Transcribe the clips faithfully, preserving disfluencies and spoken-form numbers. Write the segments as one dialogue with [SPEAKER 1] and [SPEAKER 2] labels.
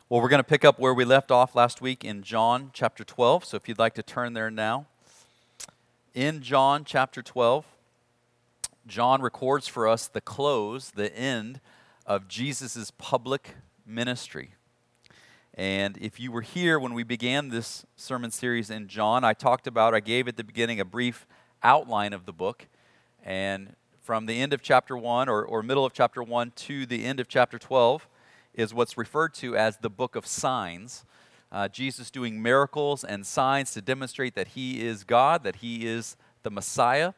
[SPEAKER 1] Well, we're going to pick up where we left off last week in John chapter twelve. So if you'd like to turn there now. In John chapter twelve, John records for us the close, the end of Jesus' public ministry. And if you were here when we began this sermon series in John, I talked about, I gave at the beginning a brief outline of the book. And from the end of chapter one, or, or middle of chapter one to the end of chapter twelve, is what's referred to as the book of signs. Uh, Jesus doing miracles and signs to demonstrate that he is God, that he is the Messiah.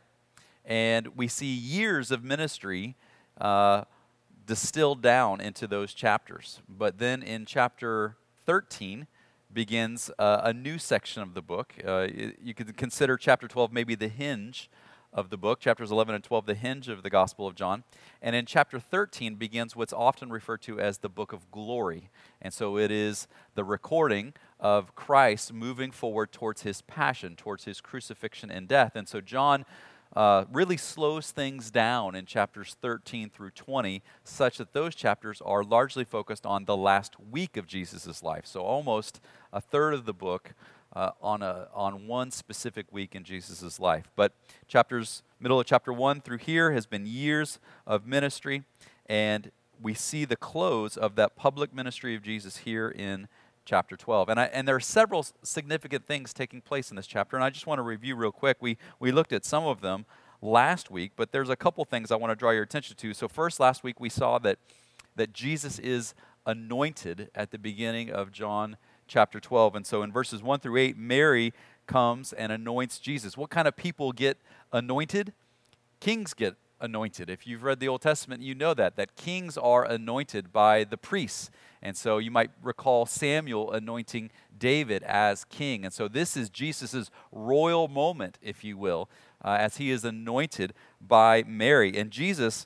[SPEAKER 1] And we see years of ministry uh, distilled down into those chapters. But then in chapter thirteen begins uh, a new section of the book. Uh, you could consider chapter twelve maybe the hinge of the book, chapters eleven and twelve, the hinge of the Gospel of John. And in chapter thirteen begins what's often referred to as the book of glory. And so it is the recording of Christ moving forward towards his passion, towards his crucifixion and death. And so John uh, really slows things down in chapters thirteen through twenty, such that those chapters are largely focused on the last week of Jesus' life. So almost a third of the book Uh, on a on one specific week in Jesus' life. But chapters, middle of chapter one through here has been years of ministry, and we see the close of that public ministry of Jesus here in chapter twelve. And I, and there are several significant things taking place in this chapter, and I just want to review real quick. We we looked at some of them last week, but there's a couple things I want to draw your attention to. So first, last week we saw that that Jesus is anointed at the beginning of John chapter twelve. And so in verses one through eight, Mary comes and anoints Jesus. What kind of people get anointed? Kings get anointed. If you've read the Old Testament, you know that, that kings are anointed by the priests. And so you might recall Samuel anointing David as king. And so this is Jesus' royal moment, if you will, uh, as he is anointed by Mary. And Jesus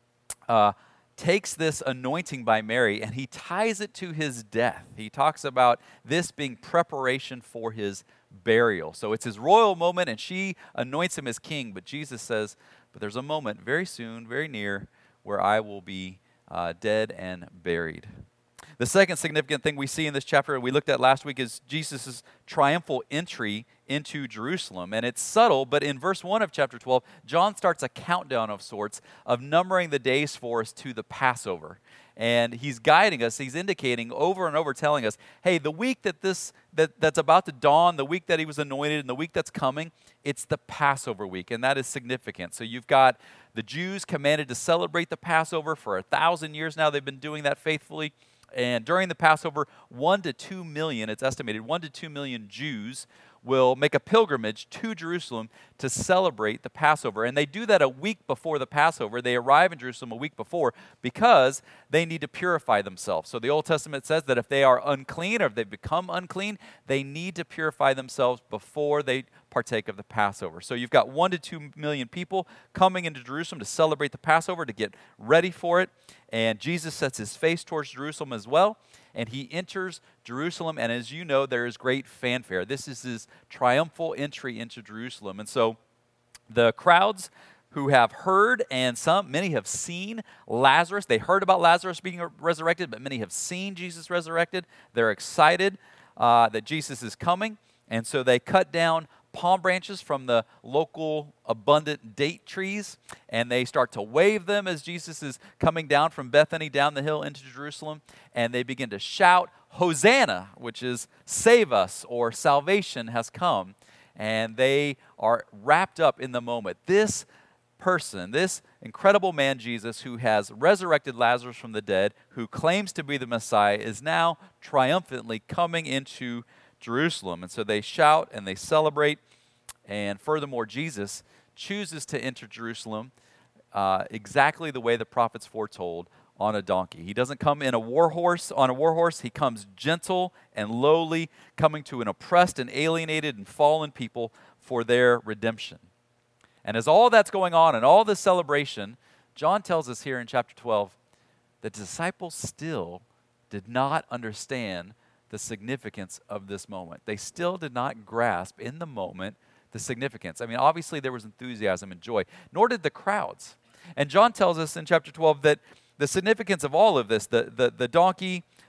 [SPEAKER 1] uh, takes this anointing by Mary and he ties it to his death. He talks about this being preparation for his burial. So it's his royal moment and she anoints him as king, but Jesus says, but there's a moment very soon, very near, where I will be uh, dead and buried. The second significant thing we see in this chapter we looked at last week is Jesus' triumphal entry into Jerusalem. And it's subtle, but in verse one of chapter twelve, John starts a countdown of sorts of numbering the days for us to the Passover. And he's guiding us, he's indicating over and over, telling us, hey, the week that this that, that's about to dawn, the week that he was anointed, and the week that's coming, it's the Passover week, and that is significant. So you've got the Jews commanded to celebrate the Passover for a thousand years now. They've been doing that faithfully. And during the Passover, one to two million, it's estimated, one to two million Jews will make a pilgrimage to Jerusalem to celebrate the Passover. And they do that a week before the Passover. They arrive in Jerusalem a week before because they need to purify themselves. So the Old Testament says that if they are unclean or if they've become unclean, they need to purify themselves before they partake of the Passover. So you've got one to two million people coming into Jerusalem to celebrate the Passover, to get ready for it. And Jesus sets his face towards Jerusalem as well. And he enters Jerusalem, and as you know, there is great fanfare. This is his triumphal entry into Jerusalem. And so the crowds who have heard, and some, many have seen Lazarus. They heard about Lazarus being resurrected, but many have seen Jesus resurrected. They're excited uh, that Jesus is coming, and so they cut down palm branches from the local abundant date trees, and they start to wave them as Jesus is coming down from Bethany down the hill into Jerusalem, and they begin to shout, Hosanna, which is save us, or salvation has come, and they are wrapped up in the moment. This person, this incredible man Jesus, who has resurrected Lazarus from the dead, who claims to be the Messiah, is now triumphantly coming into Jerusalem. And so they shout and they celebrate. And furthermore, Jesus chooses to enter Jerusalem uh, exactly the way the prophets foretold, on a donkey. He doesn't come in a war horse, on a war horse. He comes gentle and lowly, coming to an oppressed and alienated and fallen people for their redemption. And as all that's going on and all this celebration, John tells us here in chapter twelve, the disciples still did not understand the significance of this moment. They still did not grasp in the moment the significance. I mean, obviously there was enthusiasm and joy, nor did the crowds. And John tells us in chapter twelve that the significance of all of this, the, the, the donkey,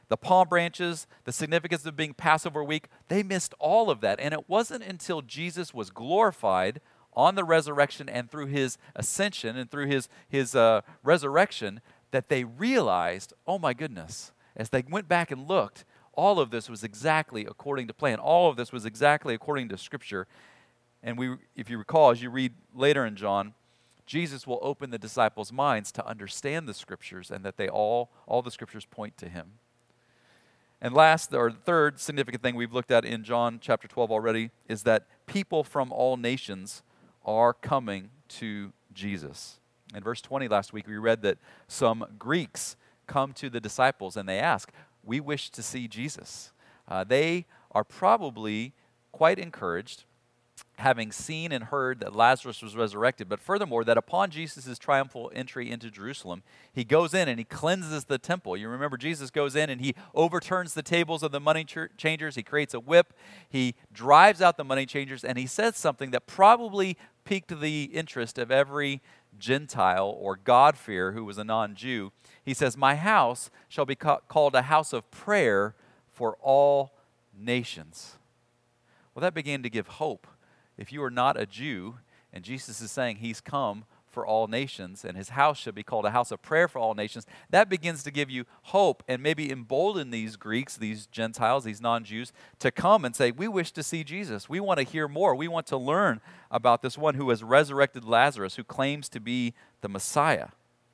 [SPEAKER 1] the palm branches, the significance of being Passover week, they missed all of that. And it wasn't until Jesus was glorified on the resurrection and through his ascension and through his, his uh, resurrection that they realized, oh my goodness, as they went back and looked, all of this was exactly according to plan. All of this was exactly according to Scripture. And we, if you recall, as you read later in John, Jesus will open the disciples' minds to understand the Scriptures and that they all, all the Scriptures point to him. And last, or third significant thing we've looked at in John chapter twelve already is that people from all nations are coming to Jesus. In verse twenty last week, we read that some Greeks come to the disciples and they ask, we wish to see Jesus. Uh, they are probably quite encouraged, having seen and heard that Lazarus was resurrected, but furthermore, that upon Jesus' triumphal entry into Jerusalem, he goes in and he cleanses the temple. You remember Jesus goes in and he overturns the tables of the money ch- changers. He creates a whip. He drives out the money changers, and he says something that probably piqued the interest of every Gentile or God-fearer who was a non-Jew. He says, my house shall be ca- called a house of prayer for all nations. Well, that began to give hope. If you are not a Jew, and Jesus is saying he's come for all nations, and his house should be called a house of prayer for all nations, that begins to give you hope and maybe embolden these Greeks, these Gentiles, these non-Jews, to come and say, we wish to see Jesus. We want to hear more. We want to learn about this one who has resurrected Lazarus, who claims to be the Messiah.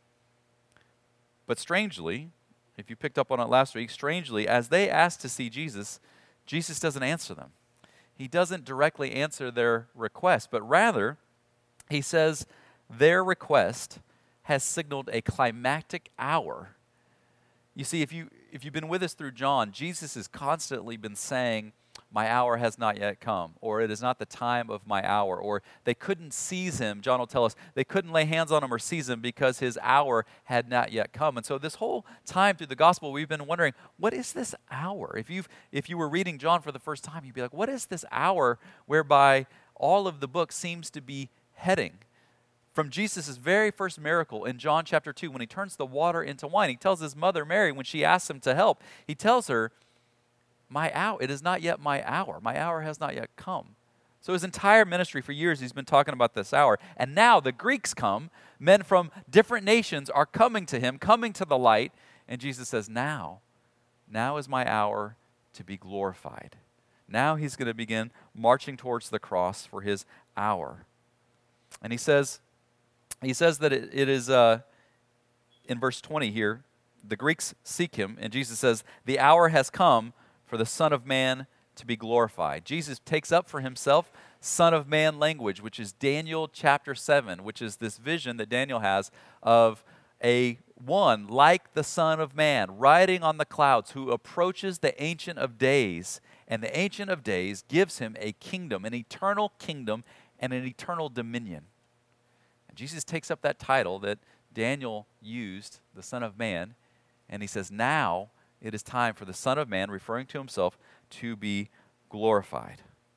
[SPEAKER 1] But strangely, if you picked up on it last week, strangely, as they ask to see Jesus, Jesus doesn't answer them. He doesn't directly answer their request, but rather, he says their request has signaled a climactic hour. You see, if, you, if you've been with us through John, Jesus has constantly been saying, my hour has not yet come, or it is not the time of my hour, or they couldn't seize him. John will tell us they couldn't lay hands on him or seize him because his hour had not yet come. And so this whole time through the gospel, we've been wondering, what is this hour? If you've if you were reading John for the first time, you'd be like, what is this hour whereby all of the book seems to be heading? From Jesus' very first miracle in John chapter two, when he turns the water into wine, he tells his mother Mary, when she asks him to help, he tells her, my hour, it is not yet my hour. My hour has not yet come. So his entire ministry for years, he's been talking about this hour. And now the Greeks come, men from different nations are coming to him, coming to the light. And Jesus says, now, now is my hour to be glorified. Now he's going to begin marching towards the cross for his hour. And he says, he says that it, it is, uh, in verse twenty here, the Greeks seek him. And Jesus says, the hour has come for the Son of Man to be glorified. Jesus takes up for himself Son of Man language, which is Daniel chapter seven, which is this vision that Daniel has of a one like the Son of Man riding on the clouds who approaches the Ancient of Days. And the Ancient of Days gives him a kingdom, an eternal kingdom and an eternal dominion. And Jesus takes up that title that Daniel used, the Son of Man, and he says, now it is time for the Son of Man, referring to himself, to be glorified.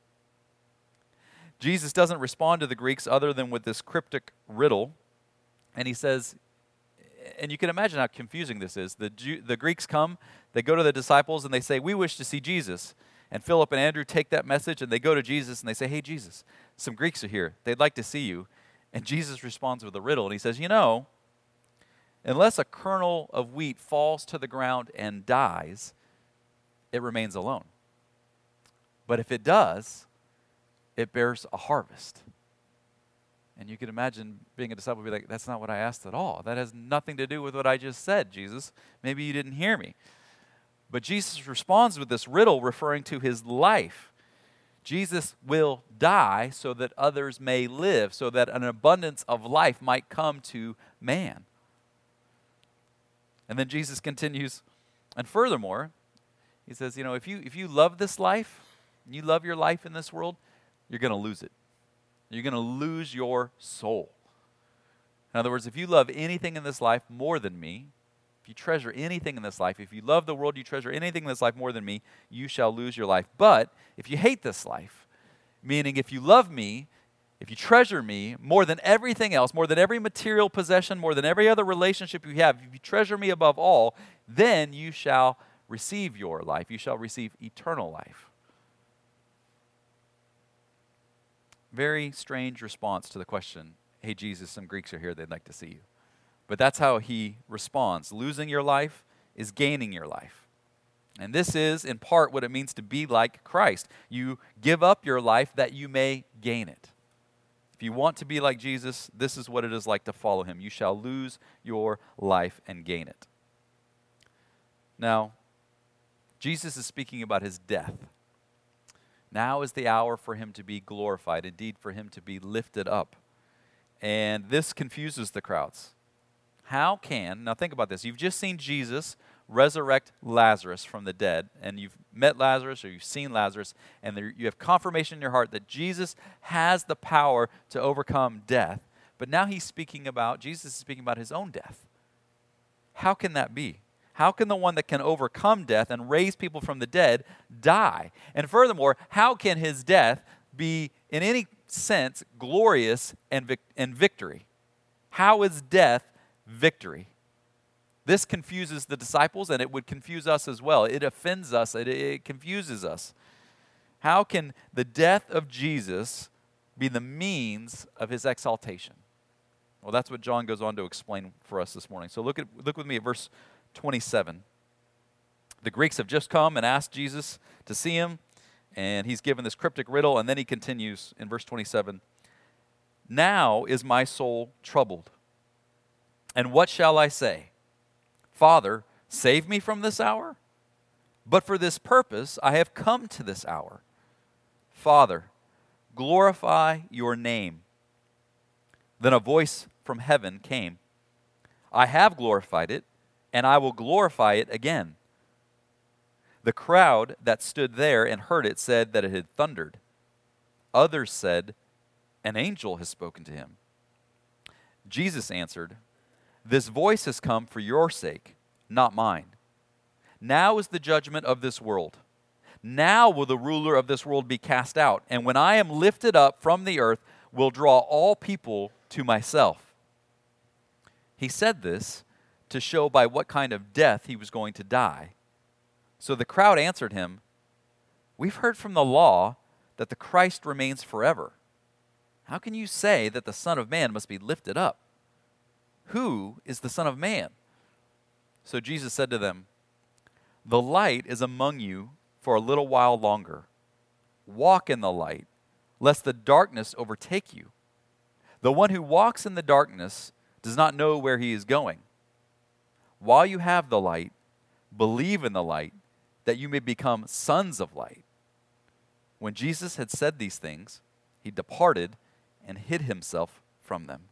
[SPEAKER 1] Jesus doesn't respond to the Greeks other than with this cryptic riddle. And he says, and you can imagine how confusing this is. The, Jew, the Greeks come, they go to the disciples, and they say, we wish to see Jesus. And Philip and Andrew take that message, and they go to Jesus, and they say, hey, Jesus, some Greeks are here. They'd like to see you. And Jesus responds with a riddle, and he says, you know, unless a kernel of wheat falls to the ground and dies, it remains alone. But if it does, it bears a harvest. And you can imagine being a disciple be like, that's not what I asked at all. That has nothing to do with what I just said, Jesus. Maybe you didn't hear me. But Jesus responds with this riddle referring to his life. Jesus will die so that others may live, so that an abundance of life might come to man. And then Jesus continues, and furthermore, he says, you know, if you if you love this life, you love your life in this world, you're going to lose it. You're going to lose your soul. In other words, if you love anything in this life more than me, if you treasure anything in this life, if you love the world, you treasure anything in this life more than me, you shall lose your life. But if you hate this life, meaning if you love me, if you treasure me more than everything else, more than every material possession, more than every other relationship you have, if you treasure me above all, then you shall receive your life. You shall receive eternal life. Very strange response to the question, hey, Jesus, some Greeks are here, they'd like to see you. But that's how he responds. Losing your life is gaining your life. And this is, in part, what it means to be like Christ. You give up your life that you may gain it. If you want to be like Jesus, this is what it is like to follow him. You shall lose your life and gain it. Now, Jesus is speaking about his death. Now is the hour for him to be glorified, indeed for him to be lifted up. And this confuses the crowds. How can, now think about this, you've just seen Jesus resurrect Lazarus from the dead, and you've met Lazarus or you've seen Lazarus, and there, you have confirmation in your heart that Jesus has the power to overcome death. But now he's speaking about, Jesus is speaking about his own death. How can that be? How can the one that can overcome death and raise people from the dead die? And furthermore, how can his death be in any sense glorious and, vic- and victory? How is death victory? This confuses the disciples, and it would confuse us as well. It offends us. It, it confuses us. How can the death of Jesus be the means of his exaltation? Well, that's what John goes on to explain for us this morning. So look at look with me at verse twenty-seven. The Greeks have just come and asked Jesus to see him, and he's given this cryptic riddle, and then he continues in verse twenty-seven. Now is my soul troubled, and what shall I say? Father, save me from this hour? But for this purpose I have come to this hour. Father, glorify your name. Then a voice from heaven came. I have glorified it, and I will glorify it again. The crowd that stood there and heard it said that it had thundered. Others said, an angel has spoken to him. Jesus answered, this voice has come for your sake, not mine. Now is the judgment of this world. Now will the ruler of this world be cast out, and when I am lifted up from the earth, will draw all people to myself. He said this to show by what kind of death he was going to die. So the crowd answered him, we've heard from the law that the Christ remains forever. How can you say that the Son of Man must be lifted up? Who is the Son of Man? So Jesus said to them, the light is among you for a little while longer. Walk in the light, lest the darkness overtake you. The one who walks in the darkness does not know where he is going. While you have the light, believe in the light, that you may become sons of light. When Jesus had said these things, he departed and hid himself from them.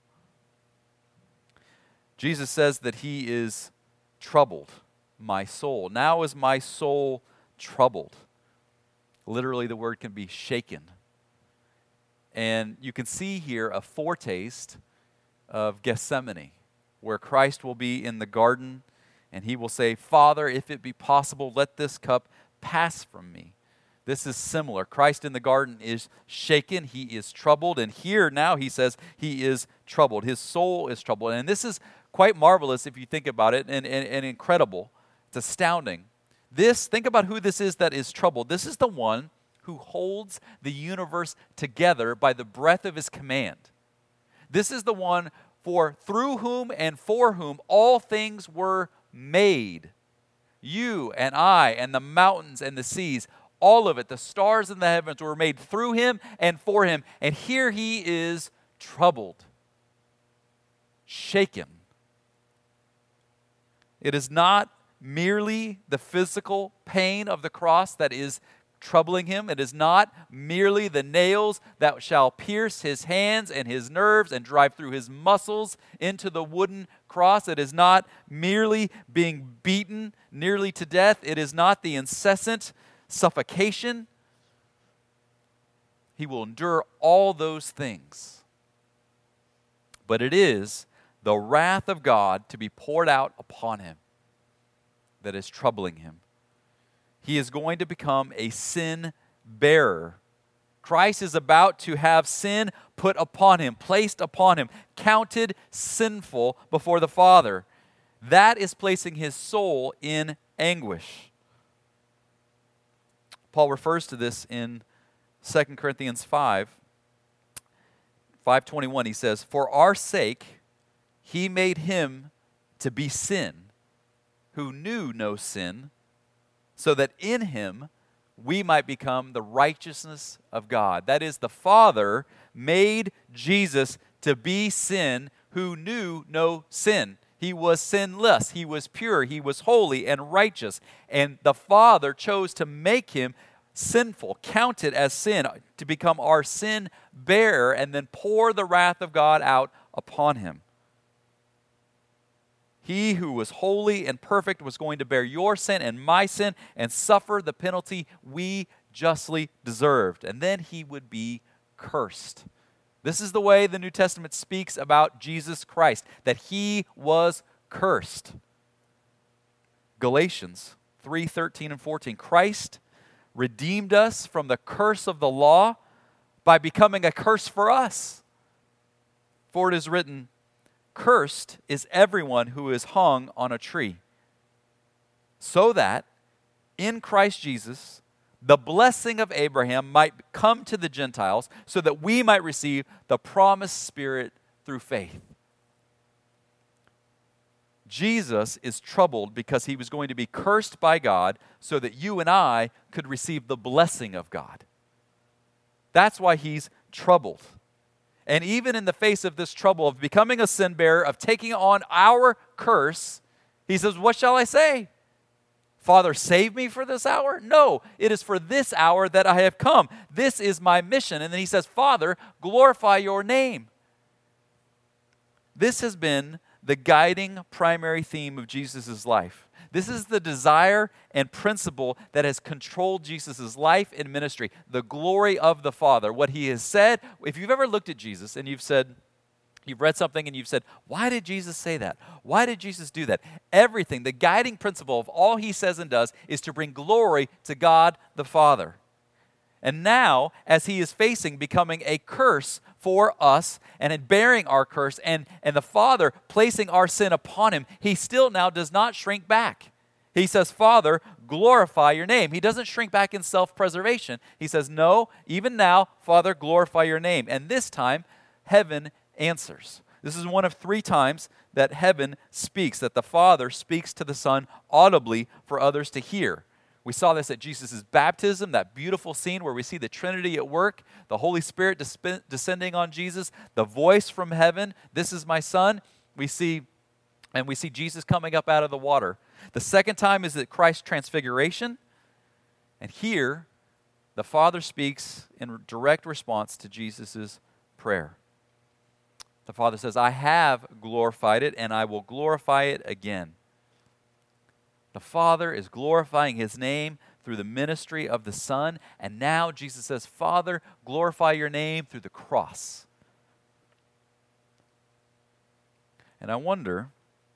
[SPEAKER 1] Jesus says that he is troubled, my soul. Now is my soul troubled. Literally, the word can be shaken. And you can see here a foretaste of Gethsemane, where Christ will be in the garden, and he will say, Father, if it be possible, let this cup pass from me. This is similar. Christ in the garden is shaken. He is troubled. And here now he says he is troubled. His soul is troubled. And this is quite marvelous if you think about it, and, and, and incredible. It's astounding. This, think about who this is that is troubled. This is the one who holds the universe together by the breath of his command. This is the one for through whom and for whom all things were made. You and I and the mountains and the seas, all of it, the stars in the heavens were made through him and for him. And here he is troubled, shaken. It is not merely the physical pain of the cross that is troubling him. It is not merely the nails that shall pierce his hands and his nerves and drive through his muscles into the wooden cross. It is not merely being beaten nearly to death. It is not the incessant suffocation. He will endure all those things. But it is the wrath of God to be poured out upon him that is troubling him. He is going to become a sin bearer. Christ is about to have sin put upon him, placed upon him, counted sinful before the Father. That is placing his soul in anguish. Paul refers to this in Second Corinthians five, five twenty-one. He says, "For our sake he made him to be sin, who knew no sin, so that in him we might become the righteousness of God." That is, the Father made Jesus to be sin who knew no sin. He was sinless. He was pure. He was holy and righteous. And the Father chose to make him sinful, count it as sin, to become our sin bearer, and then pour the wrath of God out upon him. He who was holy and perfect was going to bear your sin and my sin and suffer the penalty we justly deserved. And then he would be cursed. This is the way the New Testament speaks about Jesus Christ, that he was cursed. Galatians three thirteen and fourteen. Christ redeemed us from the curse of the law by becoming a curse for us. For it is written, "Cursed is everyone who is hung on a tree," so that in Christ Jesus the blessing of Abraham might come to the Gentiles, so that we might receive the promised Spirit through faith. Jesus is troubled because he was going to be cursed by God so that you and I could receive the blessing of God. That's why he's troubled. And even in the face of this trouble of becoming a sin bearer, of taking on our curse, he says, "What shall I say? Father, save me for this hour? No, it is for this hour that I have come. This is my mission." And then he says, "Father, glorify your name." This has been the guiding primary theme of Jesus' life. This is the desire and principle that has controlled Jesus' life and ministry, the glory of the Father. What he has said, if you've ever looked at Jesus and you've said, you've read something and you've said, why did Jesus say that? Why did Jesus do that? Everything, the guiding principle of all he says and does is to bring glory to God the Father. And now, as he is facing becoming a curse for us and in bearing our curse and, and the Father placing our sin upon him, he still now does not shrink back. He says, "Father, glorify your name." He doesn't shrink back in self-preservation. He says, "No, even now, Father, glorify your name." And this time, heaven answers. This is one of three times that heaven speaks, that the Father speaks to the Son audibly for others to hear. We saw this at Jesus' baptism, that beautiful scene where we see the Trinity at work, the Holy Spirit desp- descending on Jesus, the voice from heaven, "This is my Son." We see, and we see Jesus coming up out of the water. The second time is at Christ's transfiguration. And here, the Father speaks in direct response to Jesus' prayer. The Father says, "I have glorified it, and I will glorify it again." The Father is glorifying his name through the ministry of the Son, and now Jesus says, "Father, glorify your name through the cross." And I wonder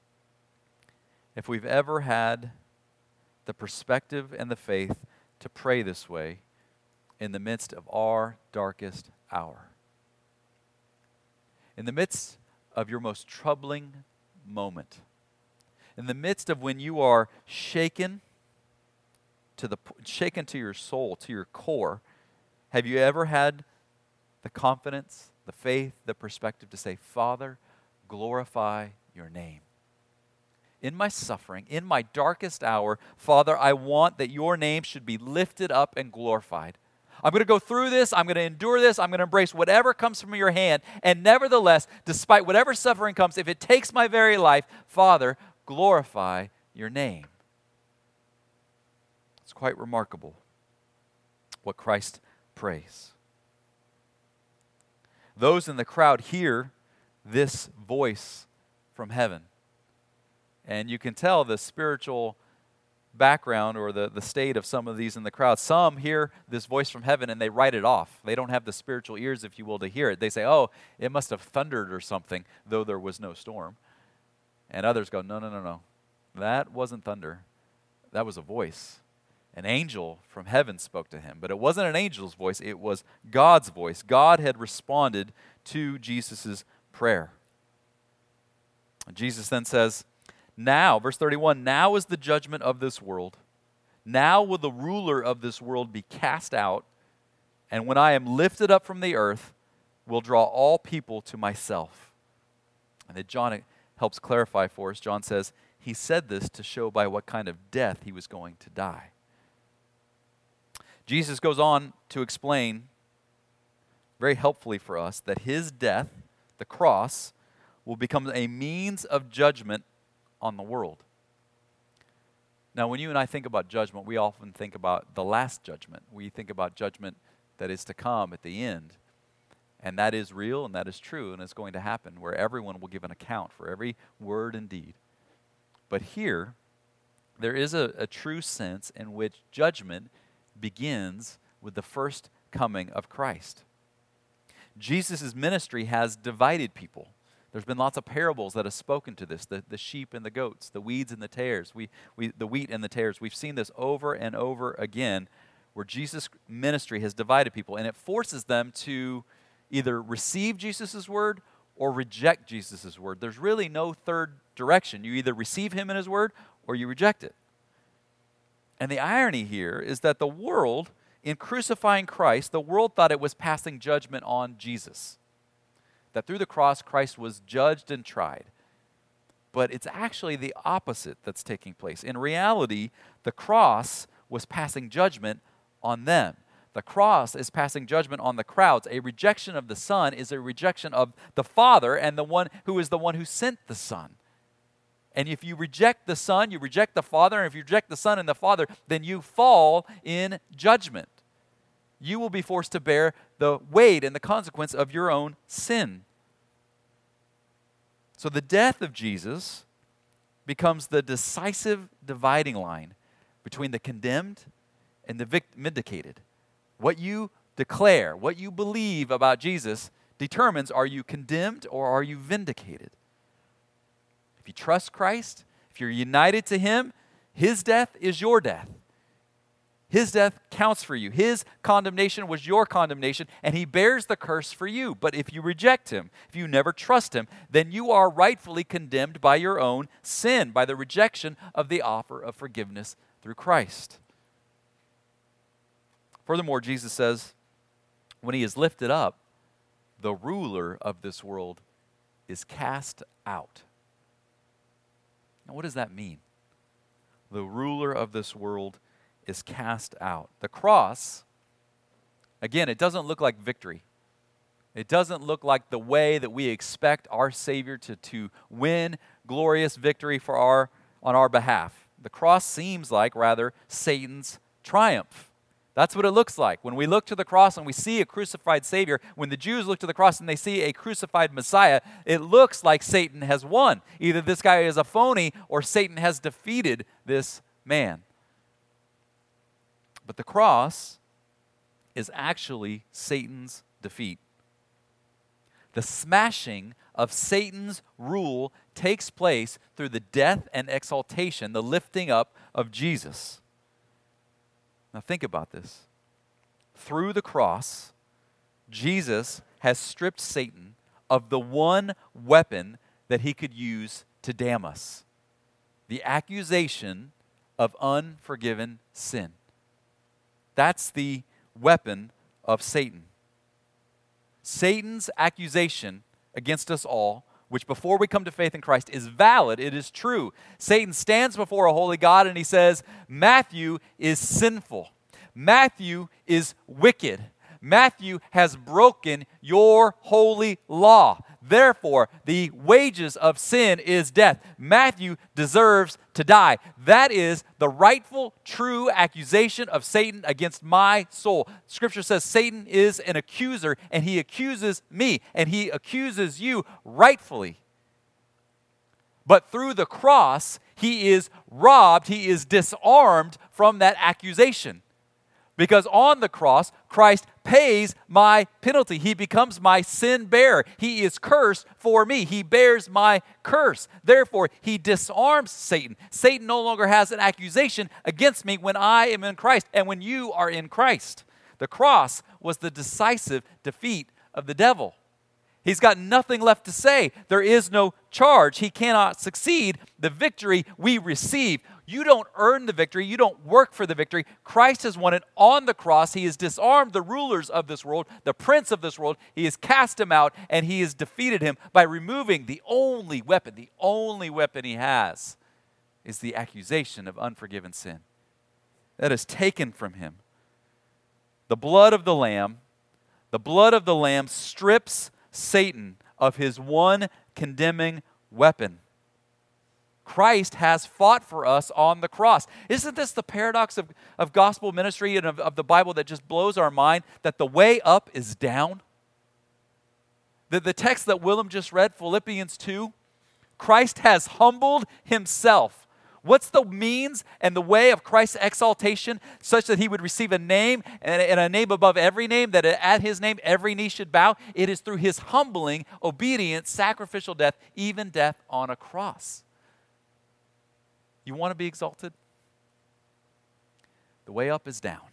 [SPEAKER 1] if we've ever had the perspective and the faith to pray this way in the midst of our darkest hour. In the midst of your most troubling moment. In the midst of when you are shaken to the shaken to your soul, to your core, have you ever had the confidence, the faith, the perspective to say, "Father, glorify your name"? In my suffering, in my darkest hour, Father, I want that your name should be lifted up and glorified. I'm going to go through this. I'm going to endure this. I'm going to embrace whatever comes from your hand. And nevertheless, despite whatever suffering comes, if it takes my very life, Father, glorify your name. It's quite remarkable what Christ prays. Those in the crowd hear this voice from heaven. And you can tell the spiritual background or the, the state of some of these in the crowd. Some hear this voice from heaven and they write it off. They don't have the spiritual ears, if you will, to hear it. They say, "Oh, it must have thundered or something," though there was no storm. And others go, "No, no, no, no. That wasn't thunder. That was a voice. An angel from heaven spoke to him." But it wasn't an angel's voice. It was God's voice. God had responded to Jesus' prayer. And Jesus then says, "Now," verse thirty-one, "now is the judgment of this world. Now will the ruler of this world be cast out, and when I am lifted up from the earth, will draw all people to myself. And then John helps clarify for us. John says, he said this to show by what kind of death he was going to die. Jesus goes on to explain very helpfully for us that his death, the cross, will become a means of judgment on the world. Now, when you and I think about judgment, we often think about the last judgment. We think about judgment that is to come at the end. And that is real and that is true and it's going to happen, where everyone will give an account for every word and deed. But here, there is a, a true sense in which judgment begins with the first coming of Christ. Jesus' ministry has divided people. There's been lots of parables that have spoken to this, the, the sheep and the goats, the weeds and the tares, we, we, the wheat and the tares. We've seen this over and over again, where Jesus' ministry has divided people, and it forces them to either receive Jesus' word or reject Jesus' word. There's really no third direction. You either receive him and his word or you reject it. And the irony here is that the world, in crucifying Christ, the world thought it was passing judgment on Jesus. That through the cross, Christ was judged and tried. But it's actually the opposite that's taking place. In reality, the cross was passing judgment on them. The cross is passing judgment on the crowds. A rejection of the Son is a rejection of the Father and the one who is the one who sent the Son. And if you reject the Son, you reject the Father, and if you reject the Son and the Father, then you fall in judgment. You will be forced to bear the weight and the consequence of your own sin. So the death of Jesus becomes the decisive dividing line between the condemned and the vindicated. What you declare, what you believe about Jesus determines, are you condemned or are you vindicated? If you trust Christ, if you're united to him, his death is your death. His death counts for you. His condemnation was your condemnation, and he bears the curse for you. But if you reject him, if you never trust him, then you are rightfully condemned by your own sin, by the rejection of the offer of forgiveness through Christ. Furthermore, Jesus says, when he is lifted up, the ruler of this world is cast out. Now, what does that mean? The ruler of this world is cast out. The cross, again, it doesn't look like victory. It doesn't look like the way that we expect our Savior to, to win glorious victory for our, on our behalf. The cross seems like, rather, Satan's triumph. That's what it looks like. When we look to the cross and we see a crucified Savior, when the Jews look to the cross and they see a crucified Messiah, it looks like Satan has won. Either this guy is a phony or Satan has defeated this man. But the cross is actually Satan's defeat. The smashing of Satan's rule takes place through the death and exaltation, the lifting up of Jesus. Now think about this. Through the cross, Jesus has stripped Satan of the one weapon that he could use to damn us: the accusation of unforgiven sin. That's the weapon of Satan. Satan's accusation against us all, which before we come to faith in Christ is valid, it is true. Satan stands before a holy God and he says, Matthew is sinful. Matthew is wicked. Matthew has broken your holy law. Therefore, the wages of sin is death. Matthew deserves to die. That is the rightful, true accusation of Satan against my soul. Scripture says Satan is an accuser, and he accuses me, and he accuses you rightfully. But through the cross, he is robbed, he is disarmed from that accusation. Because on the cross, Christ pays my penalty. He becomes my sin bearer. He is cursed for me. He bears my curse. Therefore, he disarms Satan. Satan no longer has an accusation against me when I am in Christ and when you are in Christ. The cross was the decisive defeat of the devil. He's got nothing left to say. There is no charge. He cannot succeed. The victory we receive. You don't earn the victory. You don't work for the victory. Christ has won it on the cross. He has disarmed the rulers of this world, the prince of this world. He has cast him out, and he has defeated him by removing the only weapon, the only weapon he has is the accusation of unforgiven sin. That is taken from him. The blood of the Lamb, the blood of the Lamb strips Satan of his one condemning weapon. Christ has fought for us on the cross. Isn't this the paradox of, of gospel ministry and of, of the Bible that just blows our mind? That the way up is down? The, the text that Willem just read, Philippians two, Christ has humbled himself. What's the means and the way of Christ's exaltation such that he would receive a name and, and a name above every name, that at his name every knee should bow? It is through his humbling, obedient, sacrificial death, even death on a cross. You want to be exalted? The way up is down.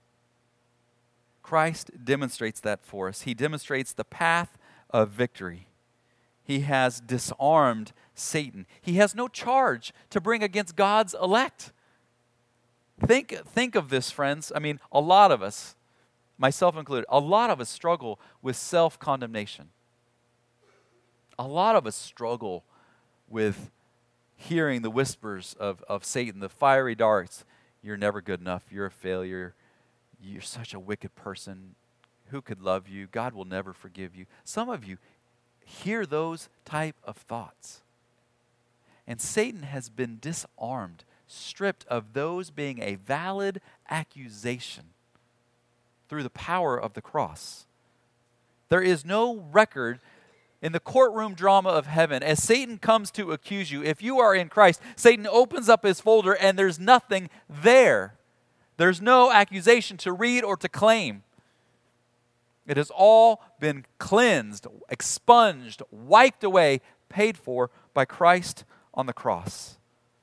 [SPEAKER 1] Christ demonstrates that for us. He demonstrates the path of victory. He has disarmed Satan. He has no charge to bring against God's elect. Think, think of this, friends. I mean, a lot of us, myself included, a lot of us struggle with self-condemnation. A lot of us struggle with hearing the whispers of, of Satan, the fiery darts. You're never good enough. You're a failure. You're such a wicked person. Who could love you? God will never forgive you. Some of you hear those type of thoughts. And Satan has been disarmed, stripped of those being a valid accusation through the power of the cross. There is no record in the courtroom drama of heaven. As Satan comes to accuse you, if you are in Christ, Satan opens up his folder and there's nothing there. There's no accusation to read or to claim. It has all been cleansed, expunged, wiped away, paid for by Christ on the cross.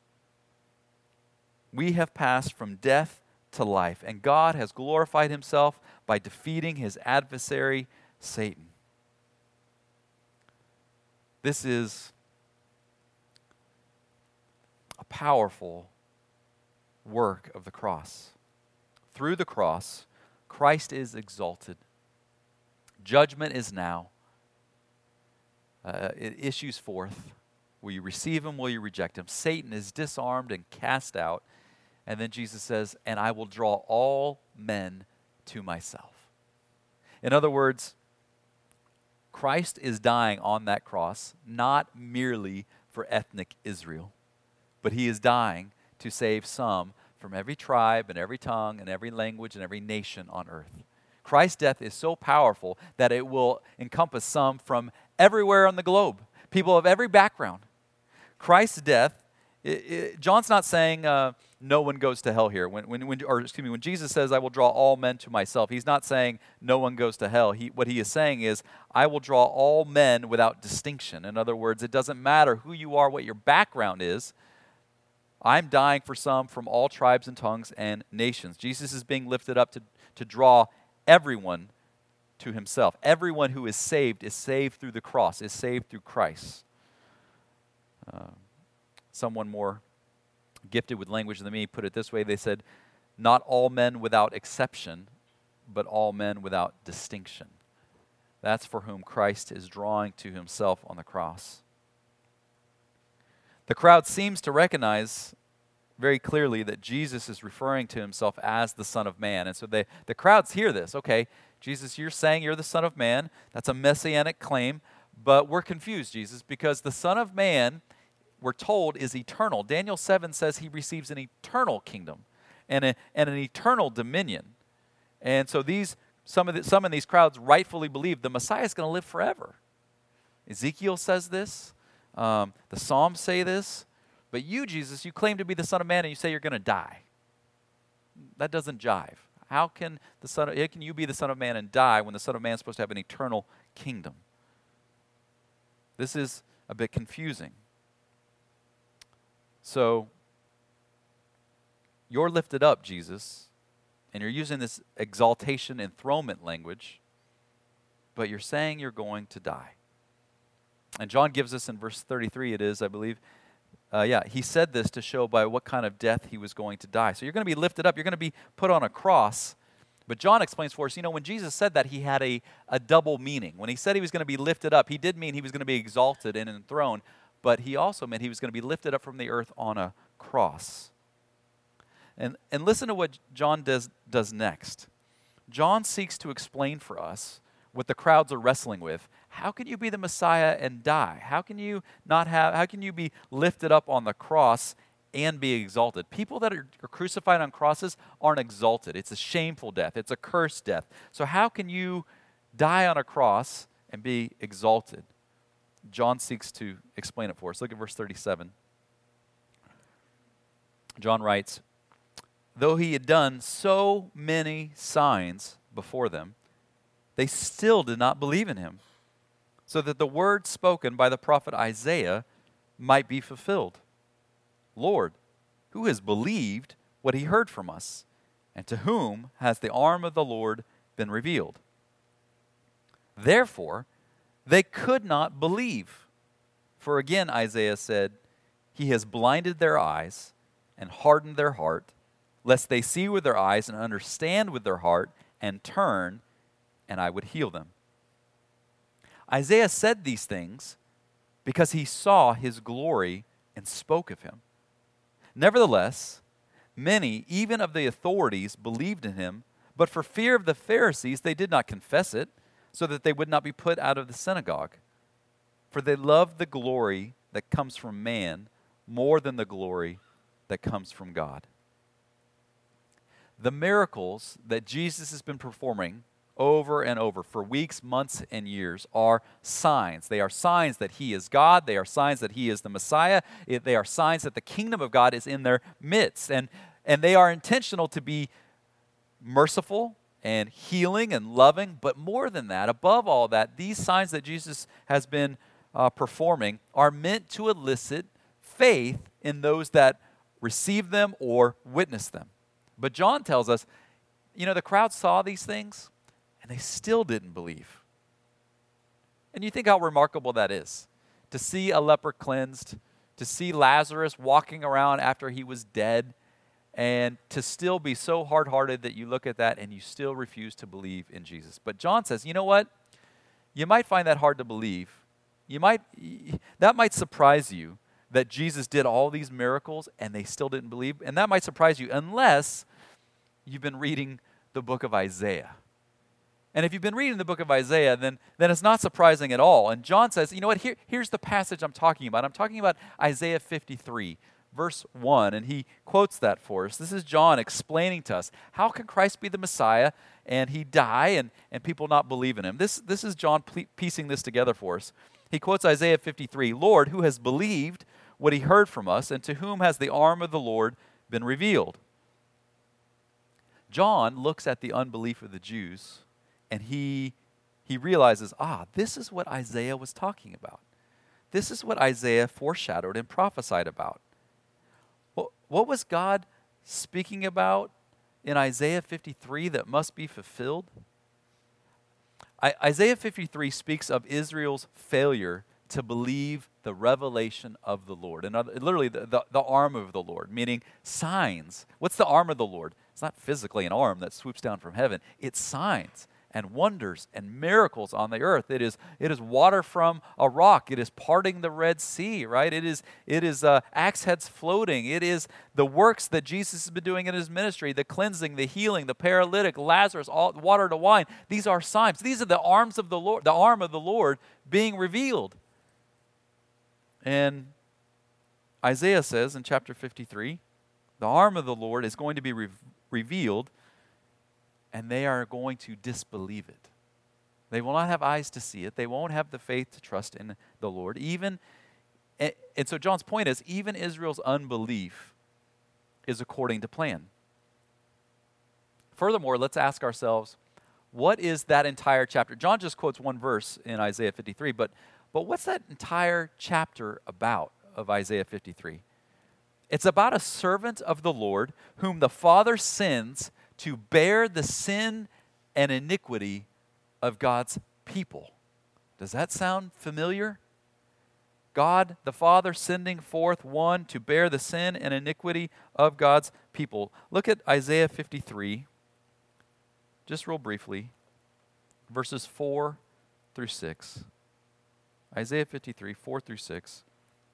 [SPEAKER 1] We have passed from death to life, and God has glorified himself by defeating his adversary, Satan. This is a powerful work of the cross. Through the cross, Christ is exalted. Judgment is now. Uh, it issues forth. Will you receive him? Will you reject him? Satan is disarmed and cast out. And then Jesus says, and I will draw all men to myself. In other words, Christ is dying on that cross, not merely for ethnic Israel, but he is dying to save some from every tribe and every tongue and every language and every nation on earth. Christ's death is so powerful that it will encompass some from everywhere on the globe, people of every background. Christ's death, it, it, John's not saying uh, no one goes to hell here. When, when, when, or excuse me, when Jesus says, I will draw all men to myself, he's not saying no one goes to hell. He, what he is saying is, I will draw all men without distinction. In other words, it doesn't matter who you are, what your background is. I'm dying for some from all tribes and tongues and nations. Jesus is being lifted up to, to draw everyone to himself. Everyone who is saved is saved through the cross, is saved through Christ. Uh, someone more gifted with language than me put it this way. They said, not all men without exception, but all men without distinction. That's for whom Christ is drawing to himself on the cross. The crowd seems to recognize very clearly that Jesus is referring to himself as the Son of Man. And so they, the crowds hear this. Okay, Jesus, you're saying you're the Son of Man. That's a messianic claim. But we're confused, Jesus, because the Son of Man, we're told, is eternal. Daniel seven says he receives an eternal kingdom and, a, and an eternal dominion. And so these some of the, some in these crowds rightfully believe the Messiah is going to live forever. Ezekiel says this. Um, the Psalms say this. But you, Jesus, you claim to be the Son of Man and you say you're going to die. That doesn't jive. How can the Son of, how can you be the Son of Man and die when the Son of Man is supposed to have an eternal kingdom? This is a bit confusing. So, you're lifted up, Jesus, and you're using this exaltation, enthronement language, but you're saying you're going to die. And John gives us in verse thirty-three, it is, I believe, Uh, yeah, he said this to show by what kind of death he was going to die. So you're going to be lifted up. You're going to be put on a cross. But John explains for us, you know, when Jesus said that, he had a, a double meaning. When he said he was going to be lifted up, he did mean he was going to be exalted and enthroned, but he also meant he was going to be lifted up from the earth on a cross. And, and listen to what John does, does next. John seeks to explain for us what the crowds are wrestling with. How can you be the Messiah and die? How can you not have, how can you be lifted up on the cross and be exalted? People that are, are crucified on crosses aren't exalted. It's a shameful death. It's a cursed death. So how can you die on a cross and be exalted? John seeks to explain it for us. Look at verse thirty-seven. John writes, though he had done so many signs before them, they still did not believe in him, so that the word spoken by the prophet Isaiah might be fulfilled. Lord, who has believed what he heard from us? And to whom has the arm of the Lord been revealed? Therefore, they could not believe. For again, Isaiah said, he has blinded their eyes and hardened their heart, lest they see with their eyes and understand with their heart and turn, and I would heal them. Isaiah said these things because he saw his glory and spoke of him. Nevertheless, many, even of the authorities, believed in him, but for fear of the Pharisees, they did not confess it, so that they would not be put out of the synagogue. For they loved the glory that comes from man more than the glory that comes from God. The miracles that Jesus has been performing over and over for weeks, months, and years are signs. They are signs that he is God. They are signs that he is the Messiah. They are signs that the kingdom of God is in their midst. And, and they are intentional to be merciful and healing and loving. But more than that, above all that, these signs that Jesus has been uh, performing are meant to elicit faith in those that receive them or witness them. But John tells us, you know, the crowd saw these things, and they still didn't believe. And you think how remarkable that is. To see a leper cleansed, to see Lazarus walking around after he was dead, and to still be so hard-hearted that you look at that and you still refuse to believe in Jesus. But John says, you know what? You might find that hard to believe. You might, that might surprise you that Jesus did all these miracles and they still didn't believe. And that might surprise you unless you've been reading the book of Isaiah. And if you've been reading the book of Isaiah, then, then it's not surprising at all. And John says, you know what, Here, here's the passage I'm talking about. I'm talking about Isaiah fifty-three, verse one, and he quotes that for us. This is John explaining to us, how can Christ be the Messiah and he die and, and people not believe in him? This, this is John piecing this together for us. He quotes Isaiah fifty-three, Lord, who has believed what he heard from us, and to whom has the arm of the Lord been revealed? John looks at the unbelief of the Jews, and he, he realizes, ah, this is what Isaiah was talking about. This is what Isaiah foreshadowed and prophesied about. What, what was God speaking about in Isaiah fifty-three that must be fulfilled? I, Isaiah fifty-three speaks of Israel's failure to believe the revelation of the Lord. And literally the, the, the arm of the Lord, meaning signs. What's the arm of the Lord? It's not physically an arm that swoops down from heaven. It's signs and wonders and miracles on the earth. It is, it is water from a rock. It is parting the Red Sea, right? It is, it is uh, axe heads floating. It is the works that Jesus has been doing in his ministry, the cleansing, the healing, the paralytic, Lazarus, all, water to wine. These are signs. These are the arms of the Lord, the arm of the Lord being revealed. And Isaiah says in chapter fifty-three, the arm of the Lord is going to be re- revealed, and they are going to disbelieve it. They will not have eyes to see it. They won't have the faith to trust in the Lord. Even, and, and so John's point is, even Israel's unbelief is according to plan. Furthermore, let's ask ourselves, what is that entire chapter? John just quotes one verse in Isaiah fifty-three, but, but what's that entire chapter about of Isaiah fifty-three? It's about a servant of the Lord whom the Father sends to bear the sin and iniquity of God's people. Does that sound familiar? God the Father sending forth one to bear the sin and iniquity of God's people. Look at Isaiah fifty-three, just real briefly, verses four through six. Isaiah fifty-three, four through six.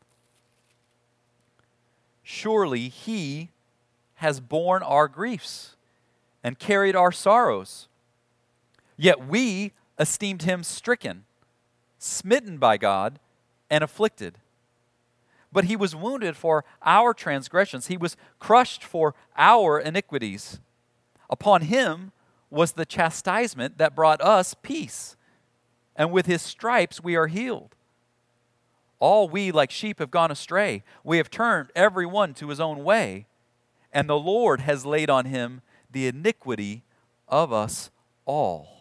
[SPEAKER 1] Surely he has borne our griefs and carried our sorrows. Yet we esteemed him stricken, smitten by God, and afflicted. But he was wounded for our transgressions. He was crushed for our iniquities. Upon him was the chastisement that brought us peace, and with his stripes we are healed. All we like sheep have gone astray. We have turned every one to his own way, and the Lord has laid on him the iniquity of us all.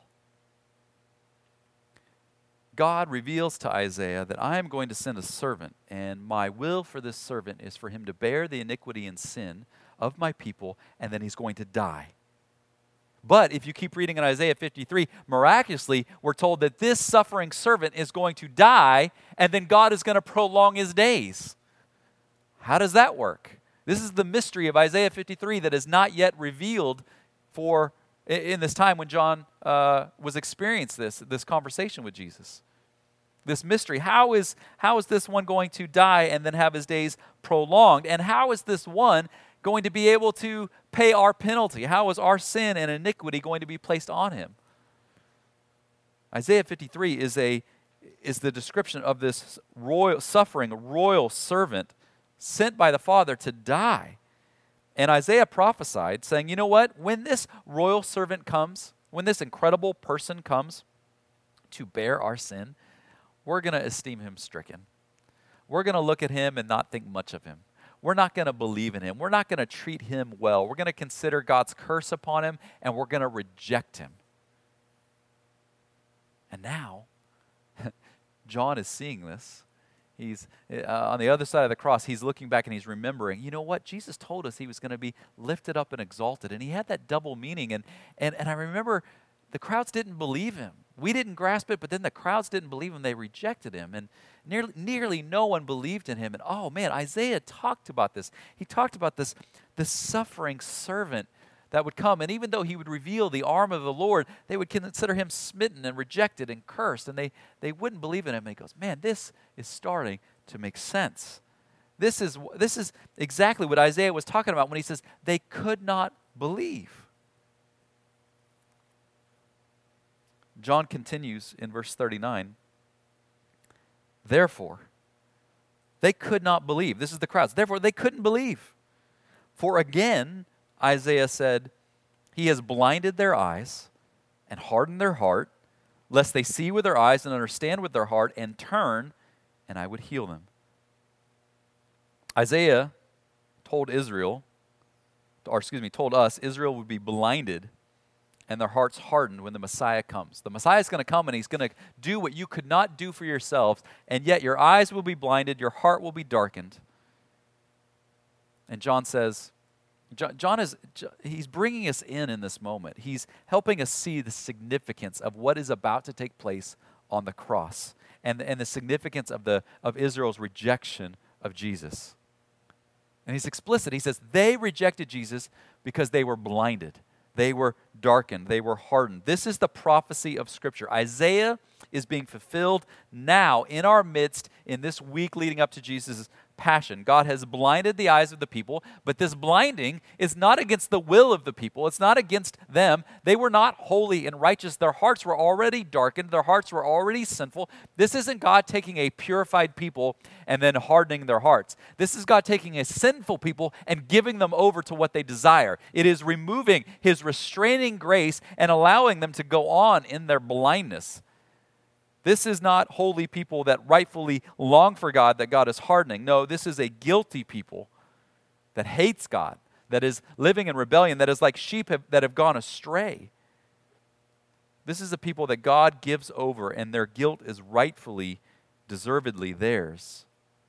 [SPEAKER 1] God reveals to Isaiah that I am going to send a servant, and my will for this servant is for him to bear the iniquity and sin of my people, and then he's going to die. But if you keep reading in Isaiah fifty-three, miraculously, we're told that this suffering servant is going to die, and then God is going to prolong his days. How does that work? This is the mystery of Isaiah fifty-three that is not yet revealed for in this time when John uh, was experiencing this, this conversation with Jesus. This mystery. How is, how is this one going to die and then have his days prolonged? And how is this one going to be able to pay our penalty? How is our sin and iniquity going to be placed on him? Isaiah fifty-three is, a, is the description of this royal, suffering royal servant sent by the Father to die. And Isaiah prophesied, saying, you know what? When this royal servant comes, when this incredible person comes to bear our sin, we're going to esteem him stricken. We're going to look at him and not think much of him. We're not going to believe in him. We're not going to treat him well. We're going to consider God's curse upon him, and we're going to reject him. And now, John is seeing this. He's uh, on the other side of the cross. He's looking back and he's remembering, you know what? Jesus told us he was going to be lifted up and exalted. And he had that double meaning. And, and, and I remember the crowds didn't believe him. We didn't grasp it, but then the crowds didn't believe him. They rejected him. And nearly, nearly no one believed in him. And oh man, Isaiah talked about this. He talked about this, this suffering servant that would come. And even though he would reveal the arm of the Lord, they would consider him smitten and rejected and cursed. And they, they wouldn't believe in him. And he goes, man, this is starting to make sense. This is, this is exactly what Isaiah was talking about when he says they could not believe. John continues in verse thirty-nine. Therefore, they could not believe. This is the crowds. Therefore, they couldn't believe. For again, Isaiah said, he has blinded their eyes and hardened their heart, lest they see with their eyes and understand with their heart and turn, and I would heal them. Isaiah told Israel, or excuse me, told us, Israel would be blinded and their hearts hardened when the Messiah comes. The Messiah is going to come and he's going to do what you could not do for yourselves, and yet your eyes will be blinded, your heart will be darkened. And John says, John is, he's bringing us in in this moment. He's helping us see the significance of what is about to take place on the cross and, and the significance of, the, of Israel's rejection of Jesus. And he's explicit. He says they rejected Jesus because they were blinded. They were darkened. They were hardened. This is the prophecy of Scripture. Isaiah is being fulfilled now in our midst in this week leading up to Jesus' passion. God has blinded the eyes of the people, but this blinding is not against the will of the people. It's not against them. They were not holy and righteous. Their hearts were already darkened. Their hearts were already sinful. This isn't God taking a purified people and then hardening their hearts. This is God taking a sinful people and giving them over to what they desire. It is removing his restraining grace and allowing them to go on in their blindness. This is not holy people that rightfully long for God that God is hardening. No, this is a guilty people that hates God, that is living in rebellion, that is like sheep have, that have gone astray. This is a people that God gives over, and their guilt is rightfully, deservedly theirs.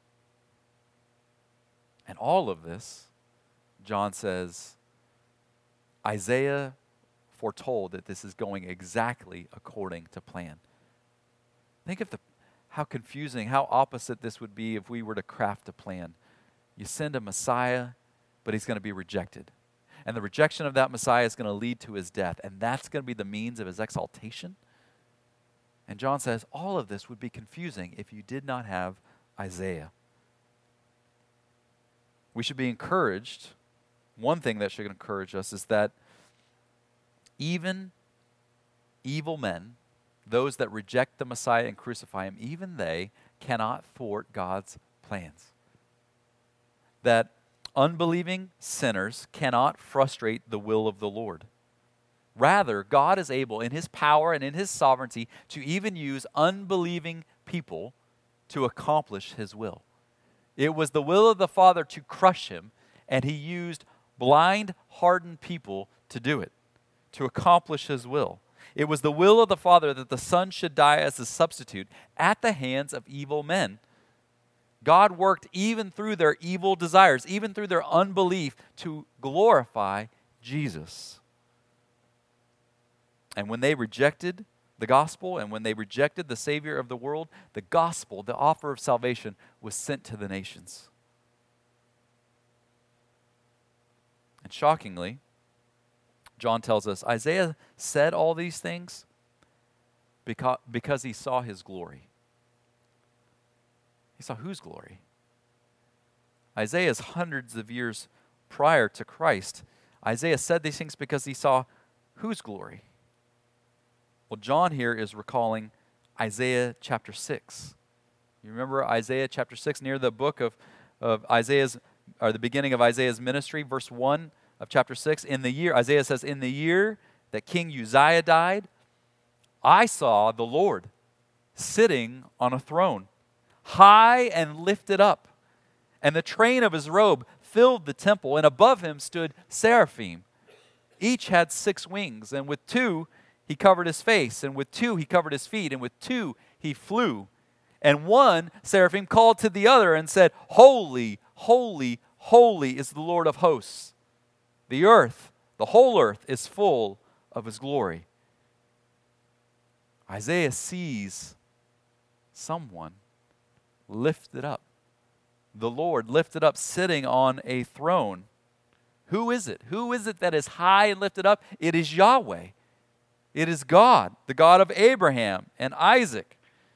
[SPEAKER 1] And all of this, John says, Isaiah foretold that this is going exactly according to plan. Think of the, how confusing, how opposite this would be if we were to craft a plan. You send a Messiah, but he's going to be rejected. And the rejection of that Messiah is going to lead to his death. And that's going to be the means of his exaltation. And John says all of this would be confusing if you did not have Isaiah. We should be encouraged. One thing that should encourage us is that even evil men, those that reject the Messiah and crucify him, even they cannot thwart God's plans. That unbelieving sinners cannot frustrate the will of the Lord. Rather, God is able in his power and in his sovereignty to even use unbelieving people to accomplish his will. It was the will of the Father to crush him, and he used blind, hardened people to do it, to accomplish his will. It was the will of the Father that the Son should die as a substitute at the hands of evil men. God worked even through their evil desires, even through their unbelief, to glorify Jesus. And when they rejected the gospel and when they rejected the Savior of the world, the gospel, the offer of salvation, was sent to the nations. And shockingly, John tells us, Isaiah said all these things because, because he saw his glory. He saw whose glory? Isaiah is hundreds of years prior to Christ. Isaiah said these things because he saw whose glory? Well, John here is recalling Isaiah chapter six. You remember Isaiah chapter six, near the book of, of Isaiah's, or the beginning of Isaiah's ministry, verse one of chapter six. In the year, Isaiah says, in the year that King Uzziah died, I saw the Lord sitting on a throne, high and lifted up, and the train of his robe filled the temple, and above him stood seraphim. Each had six wings, and with two he covered his face, and with two he covered his feet, and with two he flew. And one seraphim called to the other and said, Holy, holy, holy is the Lord of hosts. The earth, the whole earth, is full of his glory. Isaiah sees someone lifted up. The Lord lifted up, sitting on a throne. Who is it? Who is it that is high and lifted up? It is Yahweh. It is God, the God of Abraham and Isaac.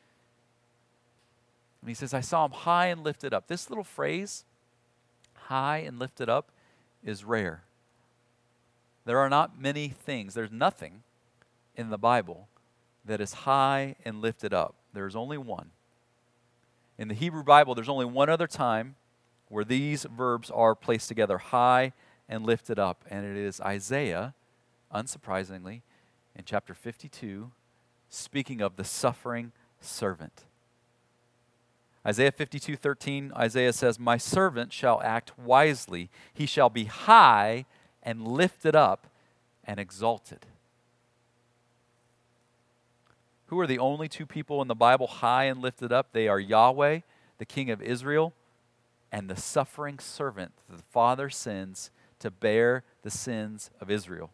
[SPEAKER 1] And he says, I saw him high and lifted up. This little phrase, high and lifted up, is rare. There are not many things, there's nothing in the Bible that is high and lifted up. There's only one. In the Hebrew Bible, there's only one other time where these verbs are placed together, high and lifted up. And it is Isaiah, unsurprisingly, in chapter fifty-two, speaking of the suffering servant. Isaiah fifty-two thirteen, Isaiah says, My servant shall act wisely. He shall be high and lifted up and exalted. Who are the only two people in the Bible high and lifted up? They are Yahweh, the King of Israel, and the suffering servant that the Father sends to bear the sins of Israel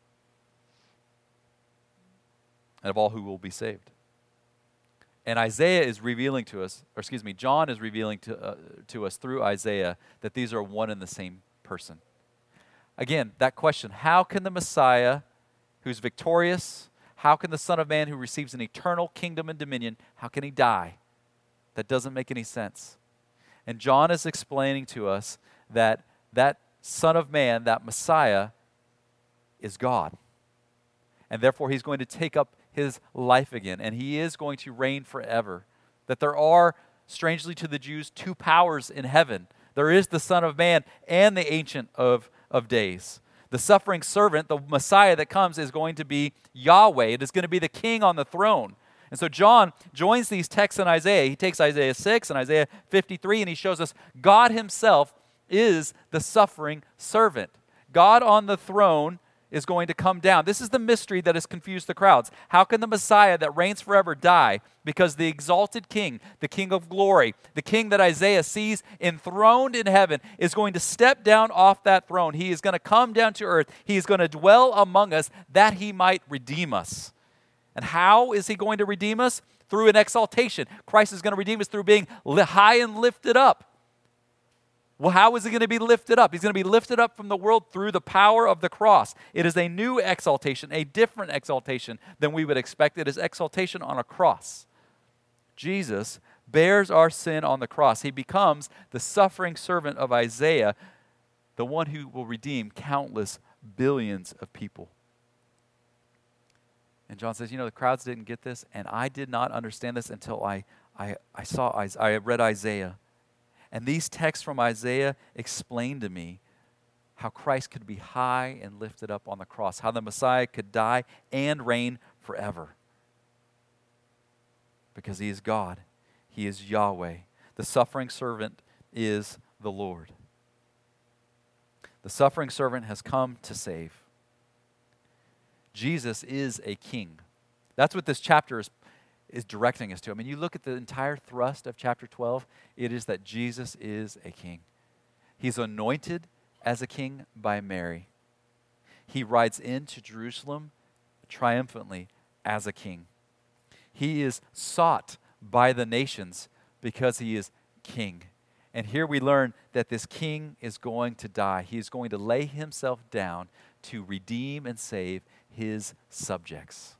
[SPEAKER 1] and of all who will be saved. And Isaiah is revealing to us, or excuse me, John is revealing to, uh, to us through Isaiah that these are one and the same person. Again, that question, how can the Messiah who's victorious, how can the Son of Man who receives an eternal kingdom and dominion, how can he die? That doesn't make any sense. And John is explaining to us that that Son of Man, that Messiah, is God. And therefore he's going to take up his life again, and he is going to reign forever. That there are, strangely to the Jews, two powers in heaven. There is the Son of Man and the Ancient of, of Days. The suffering servant, the Messiah that comes, is going to be Yahweh. It is going to be the king on the throne. And so John joins these texts in Isaiah. He takes Isaiah six and Isaiah fifty-three, and he shows us God himself is the suffering servant. God on the throne is going to come down. This is the mystery that has confused the crowds. How can the Messiah that reigns forever die? Because the exalted king, the King of glory, the king that Isaiah sees enthroned in heaven, is going to step down off that throne. He is going to come down to earth. He is going to dwell among us that he might redeem us. And how is he going to redeem us? through an exaltation. Christ is going to redeem us through being li- high and lifted up. Well, how is he going to be lifted up? He's going to be lifted up from the world through the power of the cross. It is a new exaltation, a different exaltation than we would expect. It is exaltation on a cross. Jesus bears our sin on the cross. He becomes the suffering servant of Isaiah, the one who will redeem countless billions of people. And John says, you know, the crowds didn't get this, and I did not understand this until I, I, I saw, I read Isaiah. And these texts from Isaiah explain to me how Christ could be high and lifted up on the cross, how the Messiah could die and reign forever. Because he is God. He is Yahweh. The suffering servant is the Lord. The suffering servant has come to save. Jesus is a king. That's what this chapter is is directing us to. I mean, you look at the entire thrust of chapter twelve, it is that Jesus is a king. He's anointed as a king by Mary. He rides into Jerusalem triumphantly as a king. He is sought by the nations because he is king. And here we learn that this king is going to die. He is going to lay himself down to redeem and save his subjects.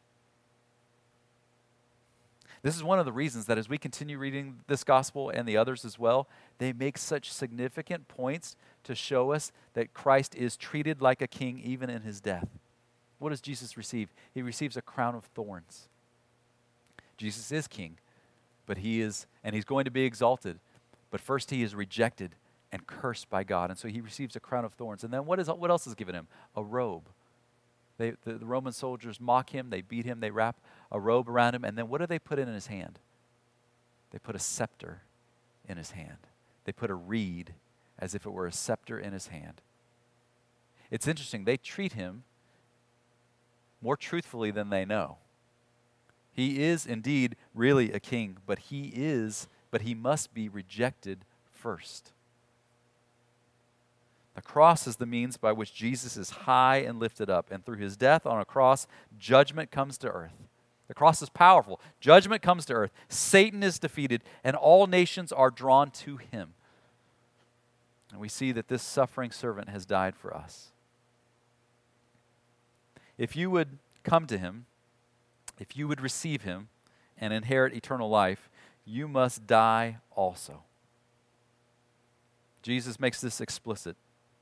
[SPEAKER 1] This is one of the reasons that as we continue reading this gospel and the others as well, they make such significant points to show us that Christ is treated like a king even in his death. What does Jesus receive? He receives a crown of thorns. Jesus is king, but he is, and he's going to be exalted, but first he is rejected and cursed by God, and so he receives a crown of thorns. And then what is what else is given him? A robe. They, the, the Roman soldiers mock him, they beat him, they wrap a robe around him, and then what do they put in his hand? They put a scepter in his hand. They put a reed as if it were a scepter in his hand. It's interesting, they treat him more truthfully than they know. He is indeed really a king, but he is, but he must be rejected first. The cross is the means by which Jesus is high and lifted up, and through his death on a cross, judgment comes to earth. The cross is powerful. Judgment comes to earth. Satan is defeated, and all nations are drawn to him. And we see that this suffering servant has died for us. If you would come to him, if you would receive him and inherit eternal life, you must die also. Jesus makes this explicit.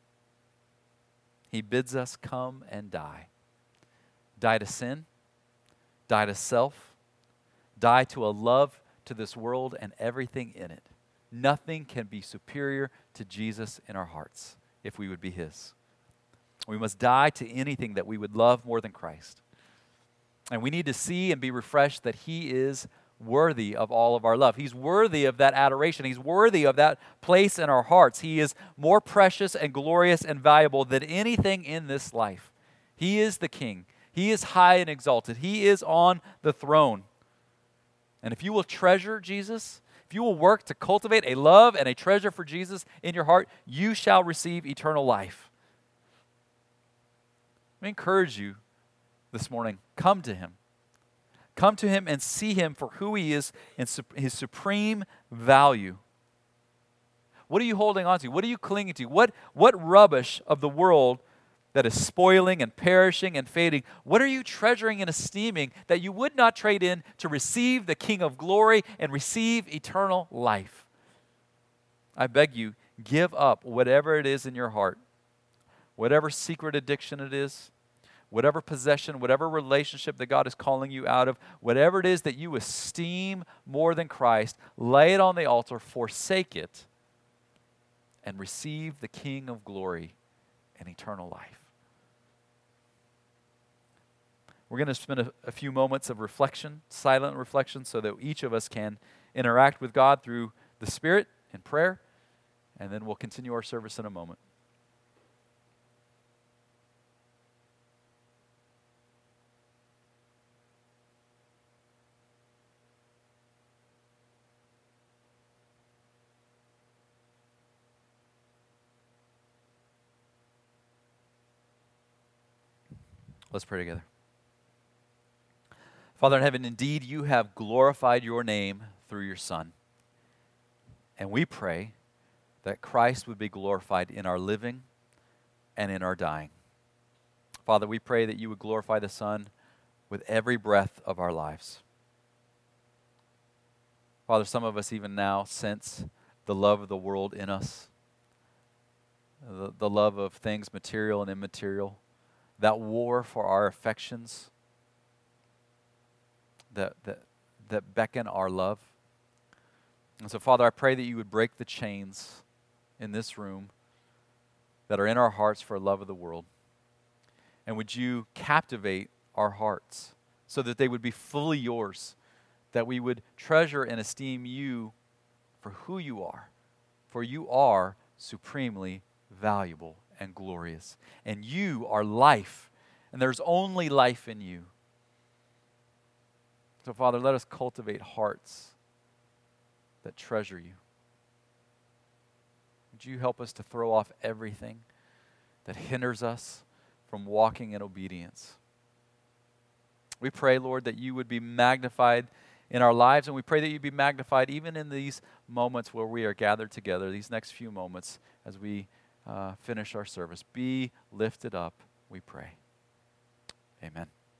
[SPEAKER 1] He bids us come and die. Die to sin, die to self, die to a love to this world and everything in it. Nothing can be superior to Jesus in our hearts if we would be his. We must die to anything that we would love more than Christ. And we need to see and be refreshed that he is worthy of all of our love. He's worthy of that adoration. He's worthy of that place in our hearts. He is more precious and glorious and valuable than anything in this life. He is the king. He is high and exalted. He is on the throne. And if you will treasure Jesus, if you will work to cultivate a love and a treasure for Jesus in your heart, you shall receive eternal life. Let me encourage you this morning. Come to him. Come to him and see him for who he is and his supreme value. What are you holding on to? What are you clinging to? What, what rubbish of the world that is spoiling and perishing and fading, what are you treasuring and esteeming that you would not trade in to receive the King of glory and receive eternal life? I beg you, give up whatever it is in your heart, whatever secret addiction it is, whatever possession, whatever relationship that God is calling you out of, whatever it is that you esteem more than Christ, lay it on the altar, forsake it, and receive the King of glory and eternal life. We're going to spend a, a few moments of reflection, silent reflection, so that each of us can interact with God through the Spirit in prayer, and then we'll continue our service in a moment. Let's pray together. Father in heaven, indeed you have glorified your name through your Son. And we pray that Christ would be glorified in our living and in our dying. Father, we pray that you would glorify the Son with every breath of our lives. Father, some of us even now sense the love of the world in us, the, the love of things material and immaterial, that war for our affections that, that, that beckon our love. And so, Father, I pray that you would break the chains in this room that are in our hearts for love of the world. And would you captivate our hearts so that they would be fully yours, that we would treasure and esteem you for who you are, for you are supremely valuable and glorious. And you are life, and there's only life in you. So, Father, let us cultivate hearts that treasure you. Would you help us to throw off everything that hinders us from walking in obedience? We pray, Lord, that you would be magnified in our lives, and we pray that you'd be magnified even in these moments where we are gathered together, these next few moments as we uh, finish our service. Be lifted up, we pray. Amen.